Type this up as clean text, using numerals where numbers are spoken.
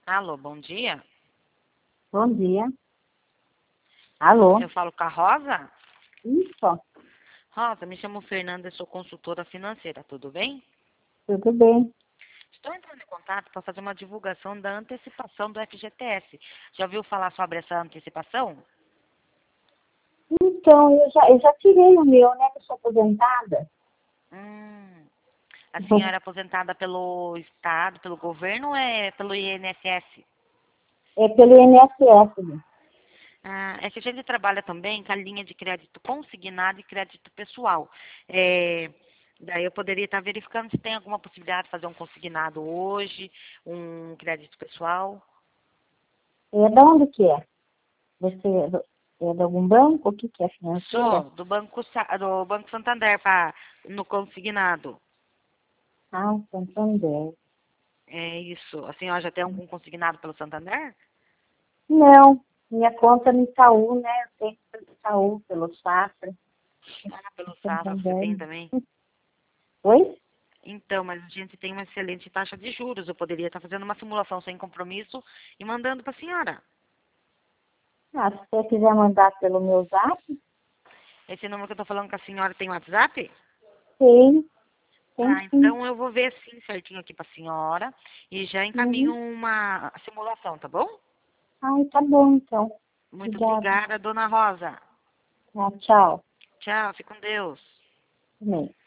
Alô, bom dia. Bom dia. Alô? Eu falo com a Rosa? Isso, Rosa, me chamo Fernanda, sou consultora financeira, tudo bem? tudo bem. Estou entrando em contato para fazer uma divulgação da antecipação do FGTS. Já ouviu falar sobre essa antecipação? Então, eu já tirei o meu, né? Que eu sou aposentada. Hum, a senhora é aposentada pelo Estado, pelo governo ou é pelo INSS? É pelo INSS. Né? Ah, é que a gente trabalha também com a linha de crédito consignado e crédito pessoal. Daí eu poderia estar verificando se tem alguma possibilidade de fazer um consignado hoje, um crédito pessoal. É de onde que é? Você é de algum banco? O que que é financeira? Sou do Banco Santander no consignado. Ah, Santander. É isso. A senhora já tem algum consignado pelo Santander? Não, minha conta no Itaú, né? Eu tenho pelo Itaú, pelo Safra, Ah, pelo Safra você Santander. tem também? Oi? Então, mas a gente tem uma excelente taxa de juros. Eu poderia estar fazendo uma simulação sem compromisso e mandando para a senhora. Ah, se você quiser mandar pelo meu zap, Esse número que eu estou falando com a senhora tem WhatsApp? tem Ah, sim. então eu vou ver sim certinho aqui para a senhora e já encaminho Uhum. uma simulação, tá bom? Ai, tá bom, então. Muito Obrigada. obrigada, dona Rosa. Ah, tchau. Tchau, fique com Deus. Amém.